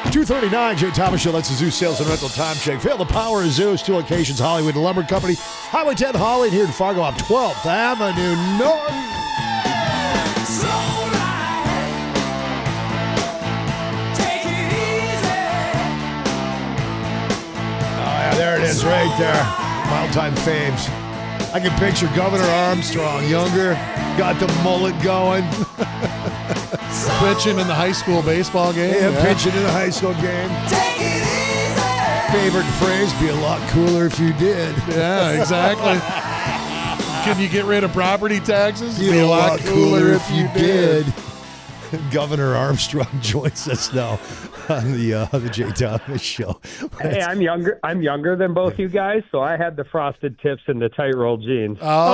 239, Jay Thomas Show. That's the Zeus Sales and Rental Time Check. Feel the power of Zeus. 2 locations, Hollywood Lumber Company, Highway 10 Holly, here in Fargo off 12th Avenue North. There it is right there. Wild Time faves. I can picture Governor Armstrong, younger, got the mullet going. Pitching in the high school baseball game. Yeah, pitching in a high school game. Take it easy. Favorite phrase, be a lot cooler if you did. Yeah, exactly. Can you get rid of property taxes? Be a lot cooler if you did. Governor Armstrong joins us now on the Jay Thomas Show. Hey, I'm younger than both you guys, so I had the frosted tips and the tight roll jeans.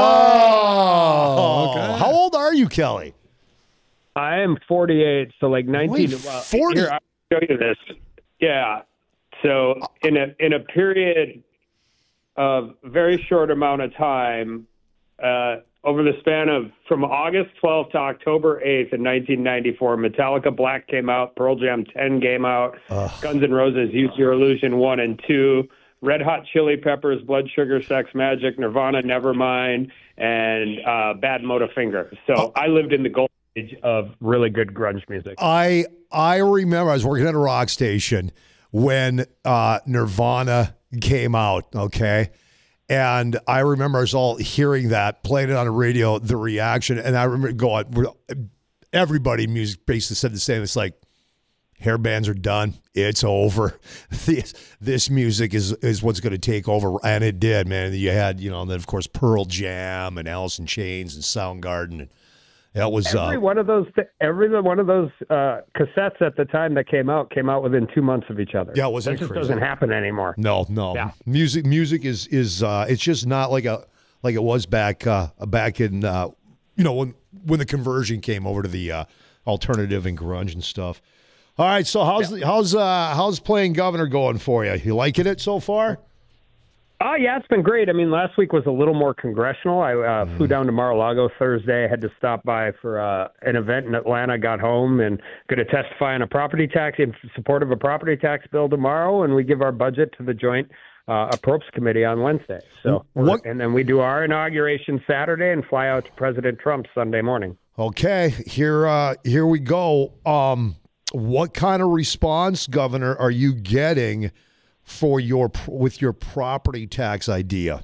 Oh, okay. How old are you, Kelly? I am 48, so like 19. Wait, well, 40? Here, I'll show you this. Yeah. So in a period of very short amount of time, over the span of from August 12th to October 8th in 1994, Metallica Black came out, Pearl Jam 10 came out, Guns N' Roses Use Your Illusion 1 and 2, Red Hot Chili Peppers, Blood Sugar Sex Magic, Nirvana Nevermind, and Bad Motorfinger. So I lived in the golden age of really good grunge music. I remember I was working at a rock station when Nirvana came out, okay? And I remember us all hearing that, playing it on the radio, the reaction. And I remember going, everybody in music basically said the same. It's like, hair bands are done. It's over. This music is what's going to take over. And it did, man. You had, and then, of course, Pearl Jam and Alice in Chains and Soundgarden. And that was every one of those cassettes at the time that came out within 2 months of each other. Yeah, wasn't that it just crazy? doesn't happen anymore. No. Yeah. Music is it's just not like it was back in when the conversion came over to the alternative and grunge and stuff. All right, so how's playing governor going for you? You liking it so far? Oh, yeah, it's been great. I mean, last week was a little more congressional. I flew down to Mar-a-Lago Thursday. I had to stop by for an event in Atlanta, got home, and going to testify on a property tax in support of a property tax bill tomorrow, and we give our budget to the Joint Appropriations Committee on Wednesday. So, and then we do our inauguration Saturday and fly out to President Trump Sunday morning. Okay, here we go. What kind of response, Governor, are you getting with your property tax idea?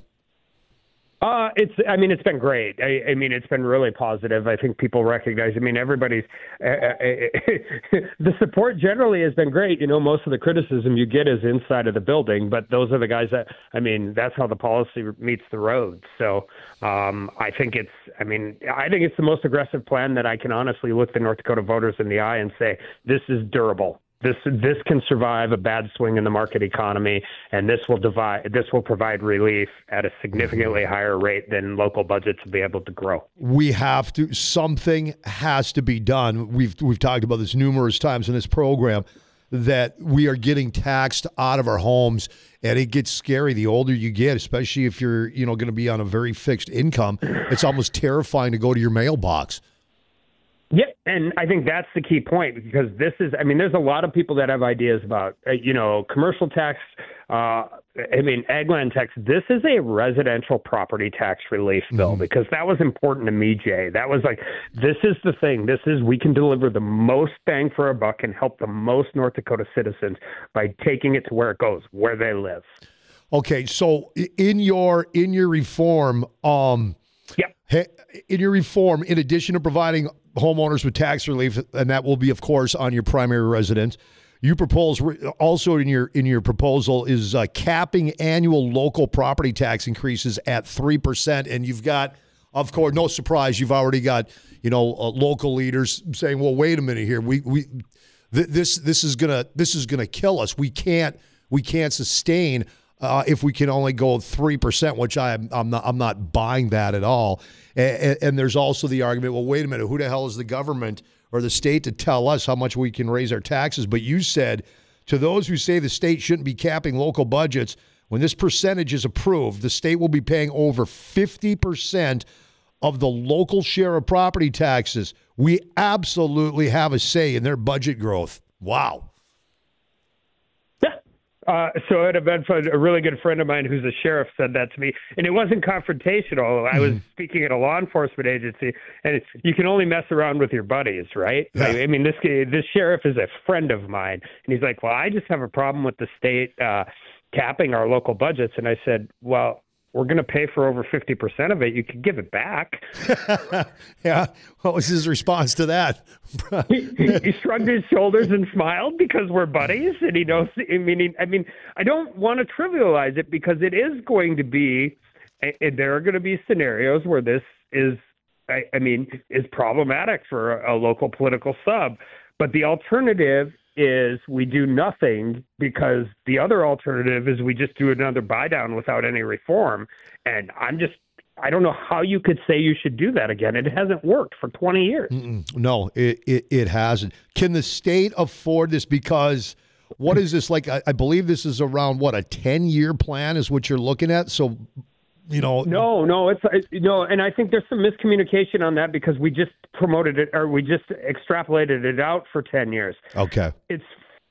It's been great. I mean, it's been really positive. I think people recognize, everybody's, the support generally has been great. Most of the criticism you get is inside of the building, but those are the guys that's how the policy meets the road. So, I think it's the most aggressive plan that I can honestly look the North Dakota voters in the eye and say, this is durable. This can survive a bad swing in the market economy, and this will provide relief at a significantly higher rate than local budgets will be able to grow. Something has to be done. We've talked about this numerous times in this program, that we are getting taxed out of our homes, and it gets scary the older you get, especially if you're going to be on a very fixed income. It's almost terrifying to go to your mailbox. Yeah, and I think that's the key point, because there's a lot of people that have ideas about, commercial tax, ag land tax. This is a residential property tax relief bill, because that was important to me, Jay. That was this is the thing. We can deliver the most bang for our buck and help the most North Dakota citizens by taking it to where it goes, where they live. Okay, so in your reform, in addition to providing homeowners with tax relief, and that will be, of course, on your primary residence, you propose also in your proposal is capping annual local property tax increases at 3%, and you've got, of course, no surprise, you've already got local leaders saying, well, wait a minute here, this is gonna kill us. We can't sustain if we can only go 3%, which I'm not buying that at all. And there's also the argument, well, wait a minute, who the hell is the government or the state to tell us how much we can raise our taxes? But you said, to those who say the state shouldn't be capping local budgets, when this percentage is approved, the state will be paying over 50% of the local share of property taxes. We absolutely have a say in their budget growth. Wow. So at event fund, a really good friend of mine who's a sheriff said that to me, and it wasn't confrontational. I was speaking at a law enforcement agency, and you can only mess around with your buddies, right? Yeah. I mean, this sheriff is a friend of mine, and he's like, "Well, I just have a problem with the state capping our local budgets." And I said, "Well, we're going to pay for over 50% of it. You can give it back." Yeah. What was his response to that? He shrugged his shoulders and smiled because we're buddies, and he knows. I mean, I don't want to trivialize it because it is going to be. There are going to be scenarios where this is problematic for a local political sub, but the alternative is we do nothing, because the other alternative is we just do another buy down without any reform. And I don't know how you could say you should do that again. It hasn't worked for 20 years. No, it hasn't. Can the state afford this? Because what is this like? I believe this is around a 10-year plan is what you're looking at. So, No, and I think there's some miscommunication on that because we just promoted it, or we just extrapolated it out for 10 years. Okay. It's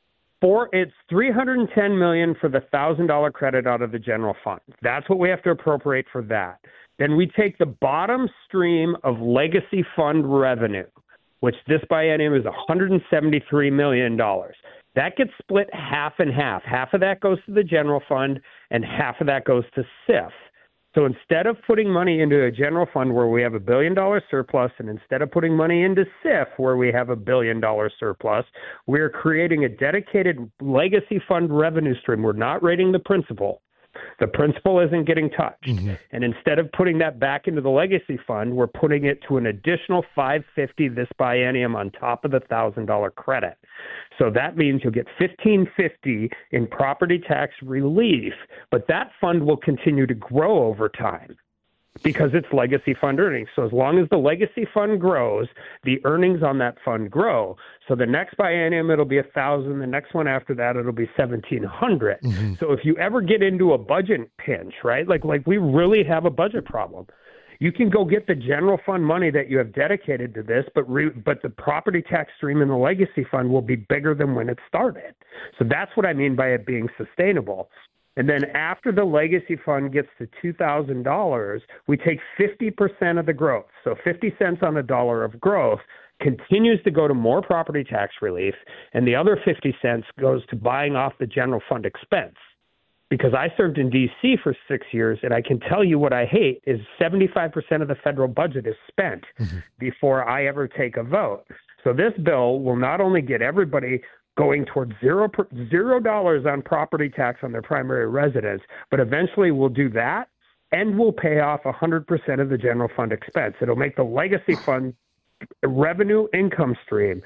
$310 million for the $1,000 credit out of the general fund. That's what we have to appropriate for that. Then we take the bottom stream of legacy fund revenue, which this biennium is $173 million. That gets split half and half. Half of that goes to the general fund, and half of that goes to SIF. So instead of putting money into a general fund where we have $1 billion surplus, and instead of putting money into SIF where we have $1 billion surplus, we're creating a dedicated legacy fund revenue stream. We're not rating the principal. The principal isn't getting touched. Mm-hmm. And instead of putting that back into the legacy fund, we're putting it to an additional $550 this biennium on top of the $1,000 credit. So that means you'll get $1,550 in property tax relief, but that fund will continue to grow over time because it's legacy fund earnings. So as long as the legacy fund grows, the earnings on that fund grow. So the next biennium, it'll be $1,000. The next one after that, it'll be $1,700. Mm-hmm. So if you ever get into a budget pinch, right, like we really have a budget problem, you can go get the general fund money that you have dedicated to this, but the property tax stream in the legacy fund will be bigger than when it started. So that's what I mean by it being sustainable. And then after the legacy fund gets to $2,000, we take 50% of the growth. So 50 cents on the dollar of growth continues to go to more property tax relief, and the other 50 cents goes to buying off the general fund expense. Because I served in D.C. for 6 years, and I can tell you what I hate is 75% of the federal budget is spent before I ever take a vote. So this bill will not only get everybody going towards $0 on property tax on their primary residence, but eventually we'll do that, and we'll pay off 100% of the general fund expense. It'll make the legacy fund revenue income stream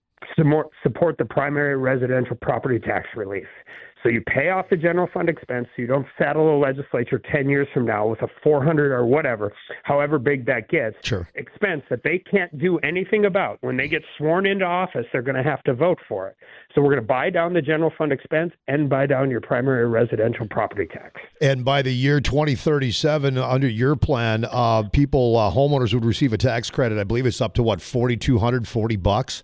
support the primary residential property tax relief. So you pay off the general fund expense so you don't saddle the legislature 10 years from now with a 400 or whatever, however big that gets, expense that they can't do anything about. When they get sworn into office, they're going to have to vote for it. So we're going to buy down the general fund expense and buy down your primary residential property tax. And by the year 2037, under your plan, homeowners would receive a tax credit. I believe it's up to $4,240.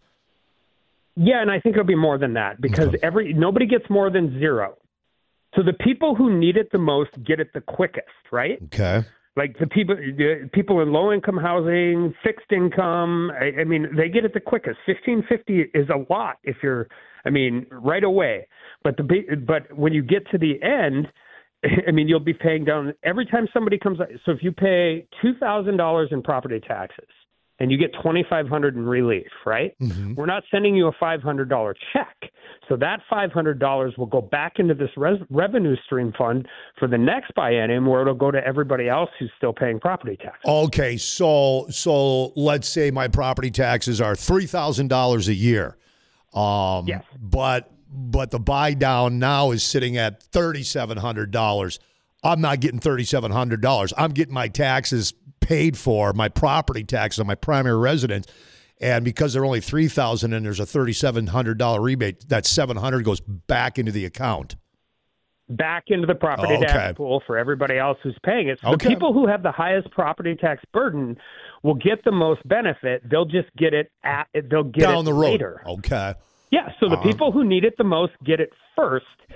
Yeah, and I think it'll be more than that because nobody gets more than zero. So the people who need it the most get it the quickest, right? Okay. Like the people in low-income housing, fixed income, I mean, they get it the quickest. $1,550 is a lot if you're, right away. But when you get to the end, you'll be paying down every time somebody comes. So if you pay $2,000 in property taxes, and you get $2,500 in relief, right? Mm-hmm. We're not sending you a $500 check. So that $500 will go back into this revenue stream fund for the next biennium where it'll go to everybody else who's still paying property tax. Okay, so let's say my property taxes are $3,000 a year. Yes. But the buy down now is sitting at $3,700. I'm not getting $3,700. I'm getting my taxes paid for, my property taxes on my primary residence, and because they're only $3,000 and there's a $3,700 rebate, that $700 goes back into the account, back into the property tax pool for everybody else who's paying it. So the people who have the highest property tax burden will get the most benefit. They'll just get it down the road later. Okay. Yeah. So the people who need it the most get it first.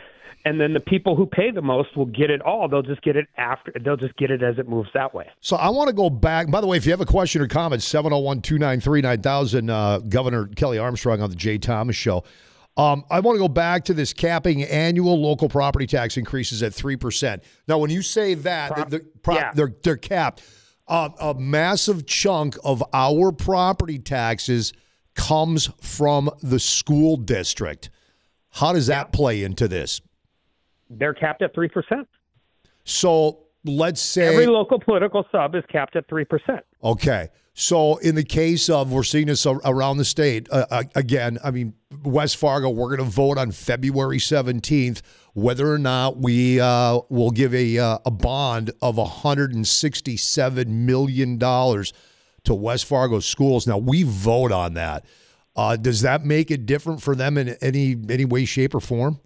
and then the people who pay the most will get it all. They'll just get it as it moves that way. So I want to go back. By the way, if you have a question or comment, 701-293-9000, Governor Kelly Armstrong on the Jay Thomas Show. I want to go back to this capping annual local property tax increases at 3%. Now, when you say that, they're capped. A massive chunk of our property taxes comes from the school district. How does that play into this? They're capped at 3%. So let's say every local political sub is capped at 3%. Okay. So in the case of, we're seeing this around the state, again, I mean, West Fargo, we're going to vote on February 17th whether or not we will give a bond of $167 million to West Fargo schools. Now, we vote on that. Does that make it different for them in any way, shape, or form?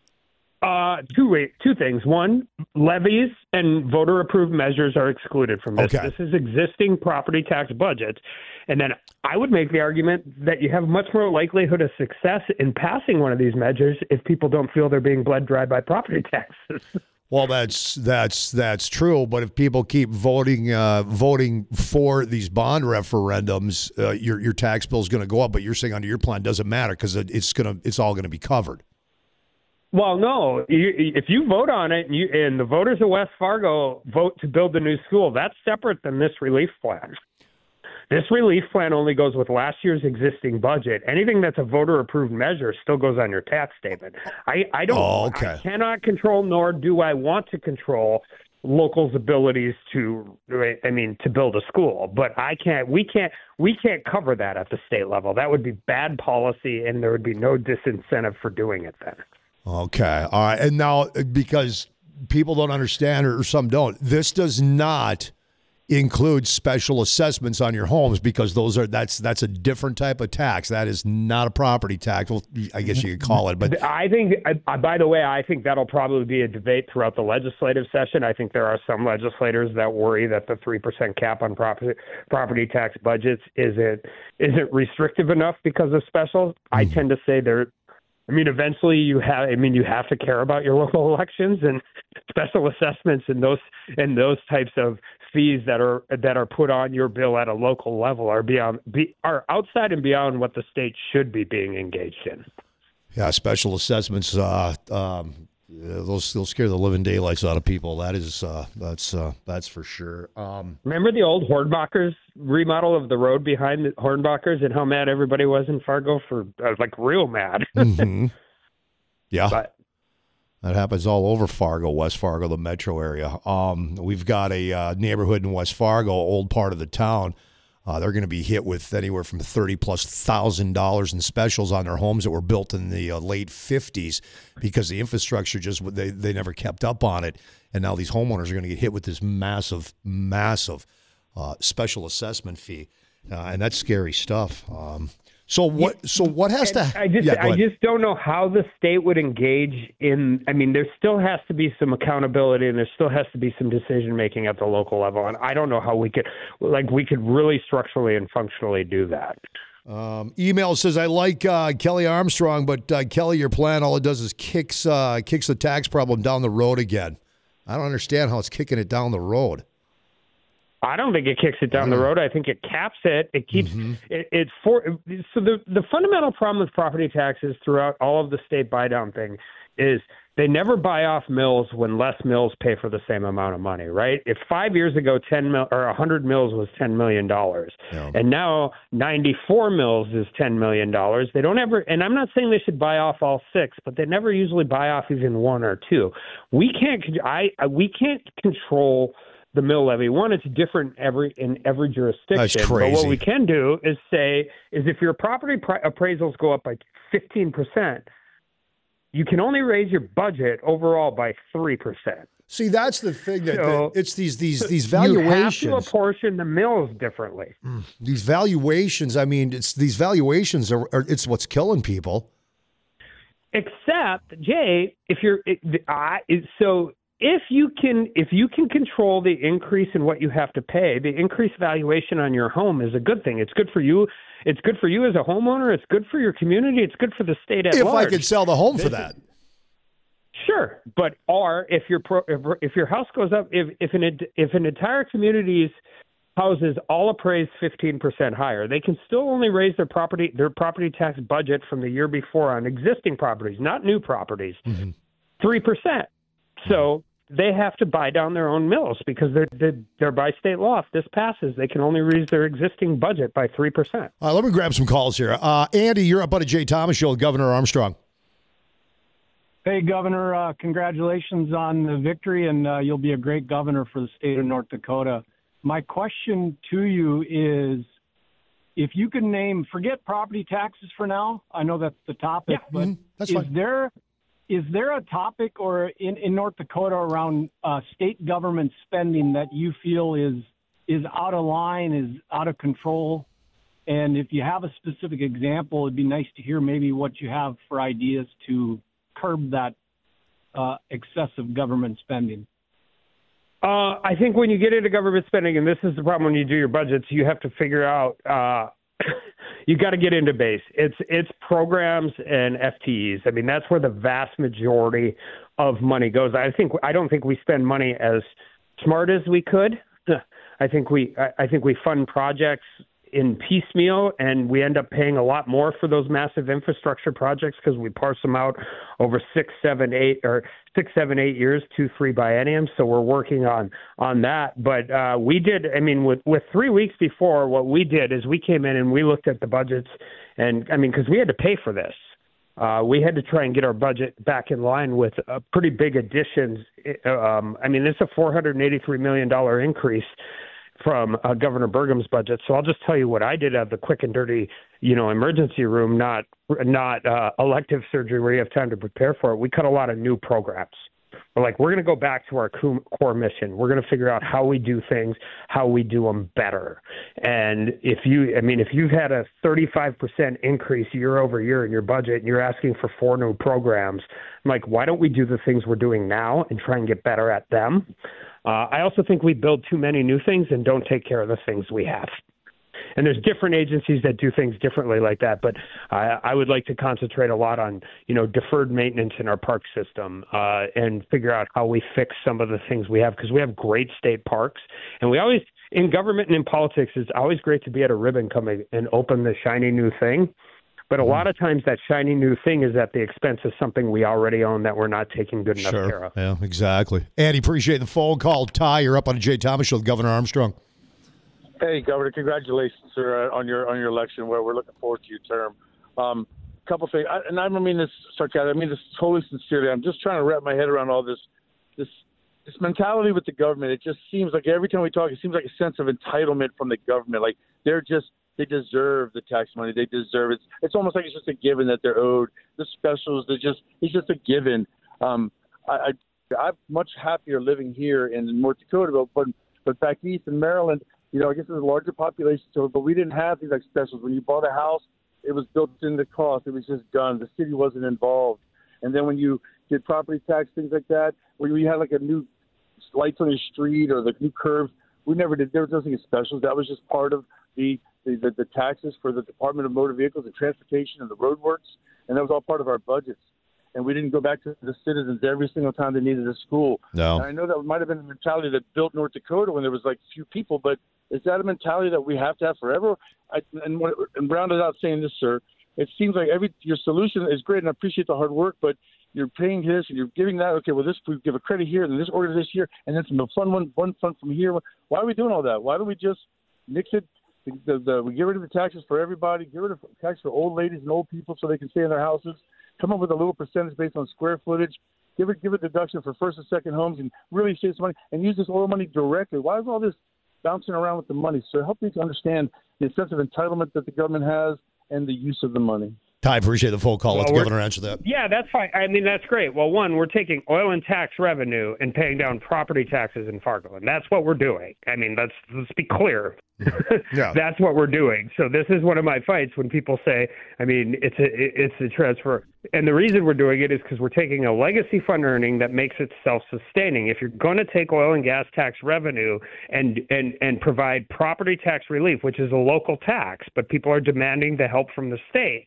Two things. One, levies and voter-approved measures are excluded from this. Okay. This is existing property tax budgets. And then I would make the argument that you have much more likelihood of success in passing one of these measures if people don't feel they're being bled dry by property taxes. Well, that's true. But if people keep voting for these bond referendums, your tax bill is going to go up. But you're saying under your plan doesn't matter because it's all going to be covered. Well, no. If you vote on it and the voters of West Fargo vote to build the new school, that's separate than this relief plan. This relief plan only goes with last year's existing budget. Anything that's a voter-approved measure still goes on your tax statement. I cannot control, nor do I want to control locals' abilities to build a school. But we can't cover that at the state level. That would be bad policy, and there would be no disincentive for doing it then. Okay. All right. And now, because people don't understand, or some don't, this does not include special assessments on your homes, because that's a different type of tax. That is not a property tax. Well, I guess you could call it. But I think, by the way, I think that'll probably be a debate throughout the legislative session. I think there are some legislators that worry that the 3% cap on property tax budgets isn't restrictive enough because of specials. I tend to say eventually you have to care about your local elections, and special assessments and those types of fees that are put on your bill at a local level are outside and beyond what the state should be being engaged in. Yeah, special assessments, they'll scare the living daylights out of people. That's for sure. Remember the old Hornbachers remodel of the road behind the Hornbachers and how mad everybody was in Fargo real mad. Mm-hmm. Yeah. But that happens all over Fargo, West Fargo, the metro area. We've got a neighborhood in West Fargo, old part of the town. They're going to be hit with anywhere from $30,000+ in specials on their homes that were built in the late 50s because the infrastructure they never kept up on it. And now these homeowners are going to get hit with this massive special assessment fee. And that's scary stuff. So what has to? I just don't know how the state would engage in. I mean, there still has to be some accountability, and there still has to be some decision making at the local level. And I don't know how we could really structurally and functionally do that. Email says, I like Kelly Armstrong, but Kelly, your plan, all it does is kicks the tax problem down the road again. I don't understand how it's kicking it down the road. I don't think it kicks it down the road. I think it caps it. It keeps So the fundamental problem with property taxes throughout all of the state buy-down thing is they never buy off mills when less mills pay for the same amount of money, right? If 5 years ago 100 mills was $10 million, and now 94 mills is $10 million, they don't ever. And I'm not saying they should buy off all 6, but they never usually buy off even 1 or 2. We can't control the mill levy. One, it's different in every jurisdiction. That's crazy. But what we can do is if your property appraisals go up by 15%, you can only raise your budget overall by 3%. See, that's the thing that it's these valuations. You have to apportion the mills differently. These valuations. I mean, these valuations are it's what's killing people. Except, Jay, if you can control the increase in what you have to pay, the increased valuation on your home is a good thing. It's good for you. It's good for you as a homeowner. It's good for your community. It's good for the state at large. If I could sell the home for that. Sure, but if your house goes up, if an entire community's houses all appraised 15% higher, they can still only raise their property tax budget from the year before on existing properties, not new properties, 3%. So they have to buy down their own mills because they're by state law. If this passes, they can only raise their existing budget by 3%. Let me grab some calls here. Andy, you're up on a Jay Thomas Show with Governor Armstrong. Hey, Governor, congratulations on the victory, and you'll be a great governor for the state of North Dakota. My question to you is, if you can name, forget property taxes for now. I know that's the topic, but that's fine. Is there a topic or in North Dakota around state government spending that you feel is out of line, is out of control? And if you have a specific example, it'd be nice to hear maybe what you have for ideas to curb that excessive government spending. I think when you get into government spending, and this is the problem when you do your budgets, you have to figure out you got to get into base. It's programs and FTEs. I mean, that's where the vast majority of money goes. I don't think we spend money as smart as we could. I think we fund projects in piecemeal, and we end up paying a lot more for those massive infrastructure projects because we parse them out over 6, 7, 8 years, 2, 3 bienniums. So we're working on that. But we did, I mean, with 3 weeks before, what we did is we came in and we looked at the budgets, and I mean, because we had to pay for this. We had to try and get our budget back in line with pretty big additions. I mean, it's a $483 million increase from Governor Burgum's budget. So I'll just tell you what I did at the quick and dirty, emergency room, not elective surgery where you have time to prepare for it. We cut a lot of new programs. We're going to go back to our core mission. We're going to figure out how we do things, how we do them better. And if you've had a 35% increase year over year in your budget and you're asking for 4 new programs, I'm like, why don't we do the things we're doing now and try and get better at them? I also think we build too many new things and don't take care of the things we have. And there's different agencies that do things differently like that. But I would like to concentrate a lot on, deferred maintenance in our park system and figure out how we fix some of the things we have, because we have great state parks. And we always, in government and in politics, it's always great to be at a ribbon cutting and open the shiny new thing. But a lot of times that shiny new thing is at the expense of something we already own that we're not taking good enough care of. Yeah, exactly. Andy, appreciate the phone call. Ty, you're up on a Jay Thomas Show with Governor Armstrong. Hey, Governor, congratulations, sir, on your election. We're looking forward to your term. Couple things, and I don't mean this sarcastic. I mean this totally sincerely. I'm just trying to wrap my head around all this mentality with the government. It just seems like every time we talk, it seems like a sense of entitlement from the government. Like they deserve the tax money. They deserve it. It's almost like it's just a given that they're owed. The specials, it's just a given. I'm much happier living here in North Dakota, but back east in Maryland, I guess there's a larger population, but we didn't have these like specials. When you bought a house, it was built in the cost. It was just done. The city wasn't involved. And then when you did property tax, things like that, where you had like a new lights on your street or the new curves, we never did. There was nothing specials. That was just part of the taxes for the Department of Motor Vehicles and Transportation and the roadworks, and that was all part of our budgets. And we didn't go back to the citizens every single time they needed a school. No. And I know that might have been the mentality that built North Dakota when there was like few people, but is that a mentality that we have to have forever? And rounded out saying this, sir, it seems like your solution is great, and I appreciate the hard work, but you're paying this and you're giving that. Okay, well, we give a credit here, and then this organization here, and then some one fund from here. Why are we doing all that? Why don't we just mix it? We get rid of the taxes for everybody, get rid of tax for old ladies and old people so they can stay in their houses, come up with a little percentage based on square footage, give a deduction for first and second homes, and really save some money, and use this oil money directly. Why is all this bouncing around with the money? So help me to understand the sense of entitlement that the government has and the use of the money. Ty, appreciate the phone call. Let the governor answer that. Yeah, that's fine. I mean, that's great. Well, one, we're taking oil and tax revenue and paying down property taxes in Fargo, and that's what we're doing. I mean, let's be clear. Yeah. That's what we're doing. So this is one of my fights when people say, I mean, it's a transfer. And the reason we're doing it is because we're taking a legacy fund earning that makes it self-sustaining. If you're going to take oil and gas tax revenue and provide property tax relief, which is a local tax, but people are demanding the help from the state,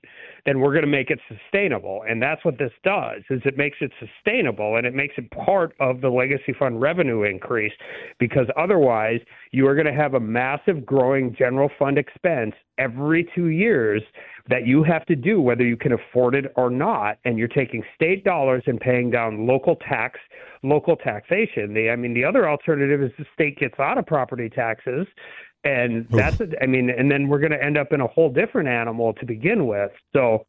then we're going to make it sustainable. And that's what this does, is it makes it sustainable, and it makes it part of the legacy fund revenue increase, because otherwise you are going to have a massive growing general fund expense every 2 years that you have to do whether you can afford it or not, and you're taking state dollars and paying down local taxation. The other alternative is the state gets out of property taxes, and and then we're going to end up in a whole different animal to begin with. So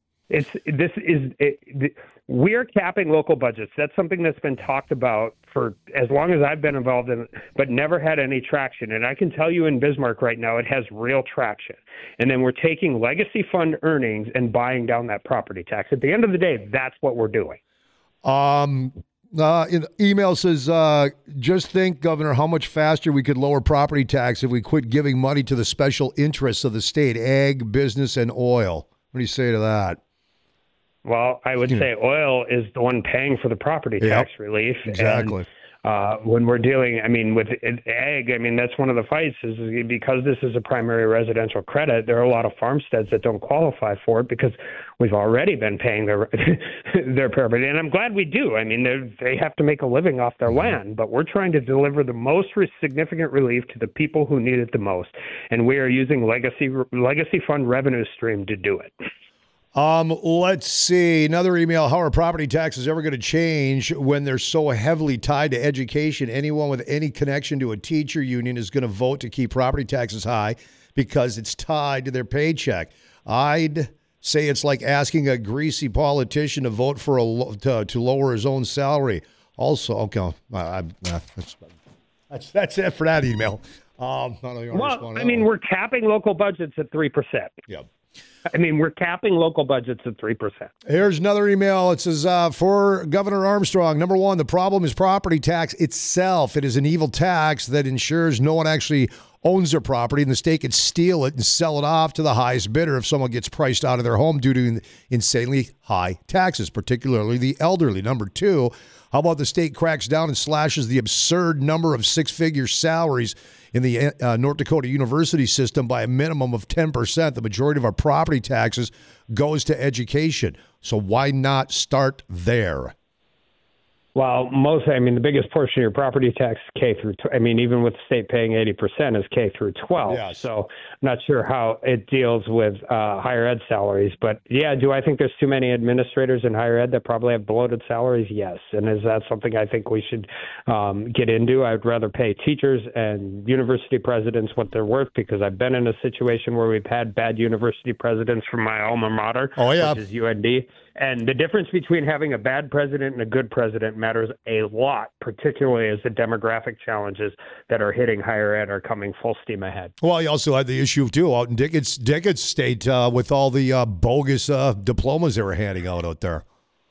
we're capping local budgets. That's something that's been talked about for as long as I've been involved in it, but never had any traction. And I can tell you in Bismarck right now, it has real traction. And then we're taking legacy fund earnings and buying down that property tax. At the end of the day, that's what we're doing. In email says, just think, Governor, how much faster we could lower property tax if we quit giving money to the special interests of the state, ag, business, and oil. What do you say to that? Well, I would say oil is the one paying for the property tax relief. Exactly. And when we're dealing, with ag, that's one of the fights is because this is a primary residential credit, there are a lot of farmsteads that don't qualify for it because we've already been paying their property. And I'm glad we do. They have to make a living off their land, but we're trying to deliver the most significant relief to the people who need it the most. And we are using legacy fund revenue stream to do it. Let's see. Another email. How are property taxes ever going to change when they're so heavily tied to education? Anyone with any connection to a teacher union is going to vote to keep property taxes high because it's tied to their paycheck. I'd say it's like asking a greasy politician to vote for to lower his own salary. Also, okay, that's it for that email. We're capping local budgets at 3%. Yep. We're capping local budgets at 3%. Here's another email. It says, for Governor Armstrong, number one, the problem is property tax itself. It is an evil tax that ensures no one actually owns their property, and the state could steal it and sell it off to the highest bidder if someone gets priced out of their home due to insanely high taxes, particularly the elderly. Number two, how about the state cracks down and slashes the absurd number of six-figure salaries in the North Dakota university system by a minimum of 10%. The majority of our property taxes goes to education. So why not start there? Well, the biggest portion of your property tax is K through, even with the state paying 80% is K through 12. Yes. So I'm not sure how it deals with higher ed salaries. But yeah, do I think there's too many administrators in higher ed that probably have bloated salaries? Yes. And is that something I think we should get into? I would rather pay teachers and university presidents what they're worth, because I've been in a situation where we've had bad university presidents from my alma mater, which is UND. And the difference between having a bad president and a good president matters a lot, particularly as the demographic challenges that are hitting higher ed are coming full steam ahead. Well, you also had the issue, too, out in Dickens State with all the bogus diplomas they were handing out there.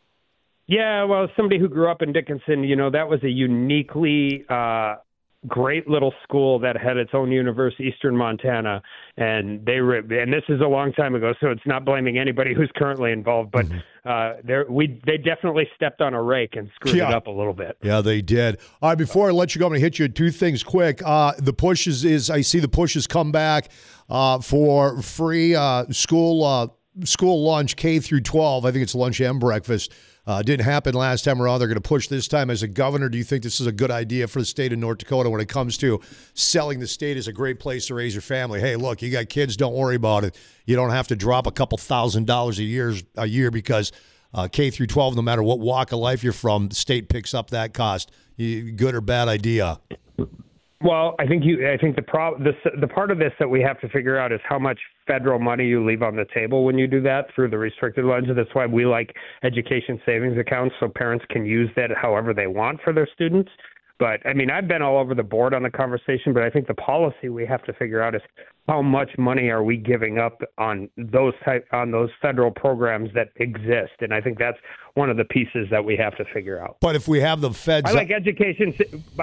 Yeah, well, somebody who grew up in Dickinson, that was a uniquely great little school that had its own university, Eastern Montana, and this is a long time ago, so it's not blaming anybody who's currently involved, but they definitely stepped on a rake and screwed it up a little bit. Yeah, they did. All right, before I let you go, I'm going to hit you with two things quick. The push is I see the push has come back for free school lunch K through 12. I think it's lunch and breakfast. Didn't happen last time around. They're going to push this time. As a governor, do you think this is a good idea for the state of North Dakota when it comes to selling the state as a great place to raise your family? Hey, look, you got kids, don't worry about it. You don't have to drop a couple $1,000s a year because K through 12, no matter what walk of life you're from, the state picks up that cost. Good or bad idea? Well, I think the part of this that we have to figure out is how much federal money you leave on the table when you do that through the restricted lens. That's why we like education savings accounts, so parents can use that however they want for their students. But I've been all over the board on the conversation, but I think the policy we have to figure out is how much money are we giving up on those federal programs that exist, and I think that's one of the pieces that we have to figure out. But if we have the feds, I like education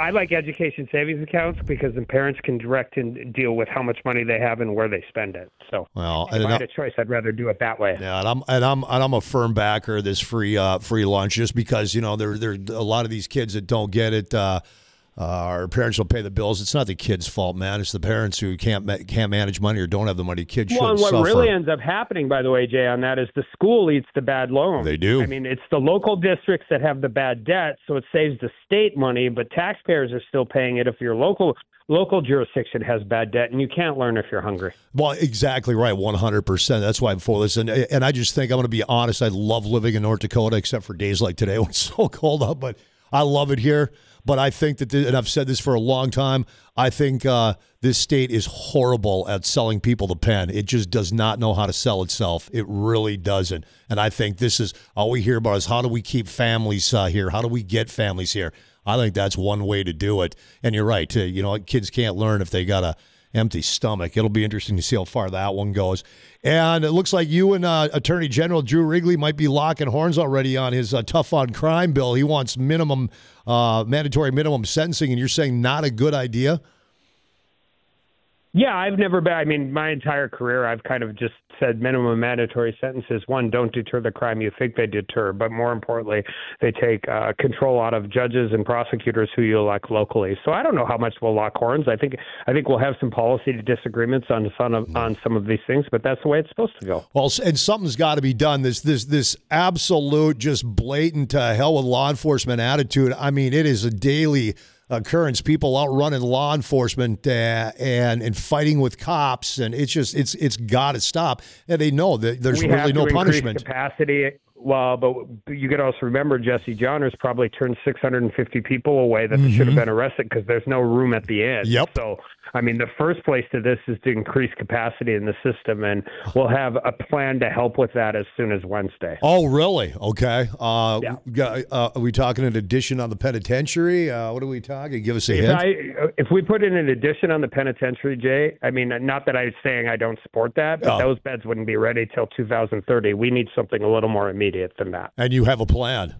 savings accounts because the parents can direct and deal with how much money they have and where they spend it. So, if I had a choice, I'd rather do it that way. Yeah, and I'm a firm backer of this free lunch just because there's a lot of these kids that don't get it. Our parents don't pay the bills. It's not the kids' fault, man. It's the parents who can't manage money or don't have the money. Kids Well, and shouldn't what suffer. really ends up happening, by the way, Jay, on that is the school eats the bad loan. They do. I mean, it's the local districts that have the bad debt, so it saves the state money, but taxpayers are still paying it if your local jurisdiction has bad debt, and you can't learn if you're hungry. Well, exactly right, 100%. That's why I'm for this. And I just think, I'm going to be honest, I love living in North Dakota, except for days like today when it's so cold out, but I love it here. But I think that, and I've said this for a long time, I think this state is horrible at selling people the pen. It just does not know how to sell itself. It really doesn't. And I think this is all we hear about is how do we keep families here? How do we get families here? I think that's one way to do it. And you're right. Kids can't learn if they got a empty stomach. It'll be interesting to see how far that one goes. And it looks like you and Attorney General Drew Wrigley might be locking horns already on his tough on crime bill. He wants mandatory minimum sentencing, and you're saying not a good idea? Yeah, I've never been. I mean, my entire career, I've kind of just said minimum mandatory sentences. One, don't deter the crime you think they deter, but more importantly, they take control out of judges and prosecutors who you elect locally. So I don't know how much we'll lock horns. I think we'll have some policy disagreements on some of these things, but that's the way it's supposed to go. Well, and something's got to be done. This absolute, just blatant hell with law enforcement attitude. I mean, it is a daily occurrence. People outrunning law enforcement and fighting with cops, and it's got to stop. And they know that there's really no punishment. Capacity. Well, but you could also remember Jesse Johners probably turned 650 people away that should have been arrested because there's no room at the end. Yep. So, I mean, the first place to this is to increase capacity in the system, and we'll have a plan to help with that as soon as Wednesday. Oh, really? Okay. Yeah. Are we talking an addition on the penitentiary? What are we talking? Give us a hint. If we put in an addition on the penitentiary, Jay, I mean, not that I'm saying I don't support that, but those beds wouldn't be ready till 2030. We need something a little more immediate than that. And you have a plan.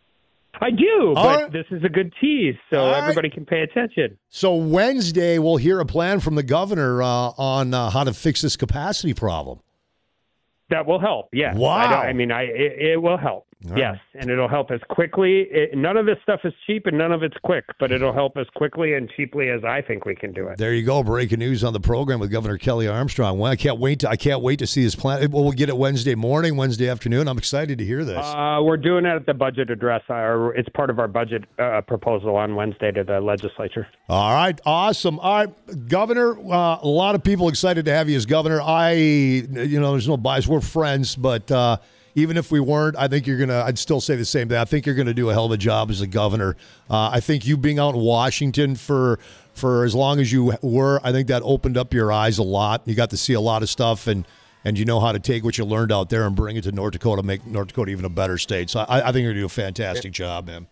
I do, All but right. This is a good tease, so All everybody can pay attention. So Wednesday, we'll hear a plan from the governor on how to fix this capacity problem. That will help, yes. Wow. It will help, yes, and it'll help as quickly. None of this stuff is cheap and none of it's quick, but it'll help as quickly and cheaply as I think we can do it. There you go. Breaking news on the program with Governor Kelly Armstrong. Well, I can't wait to see his plan. Well, we'll get it Wednesday morning, Wednesday afternoon. I'm excited to hear this. We're doing it at the budget address. It's part of our budget proposal on Wednesday to the legislature. All right. Awesome. All right, Governor, a lot of people excited to have you as governor. There's no bias. We're friends, but even if we weren't, I think I'd still say the same thing. I think you're going to do a hell of a job as a governor. I think you being out in Washington for as long as you were, I think that opened up your eyes a lot. You got to see a lot of stuff, and you know how to take what you learned out there and bring it to North Dakota, make North Dakota even a better state. So I think you're going to do a fantastic job, man.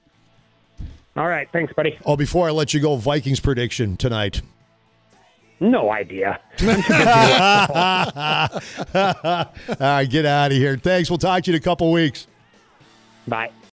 All right. Thanks, buddy. Oh, before I let you go, Vikings prediction tonight. No idea. All right, get out of here. Thanks. We'll talk to you in a couple weeks. Bye.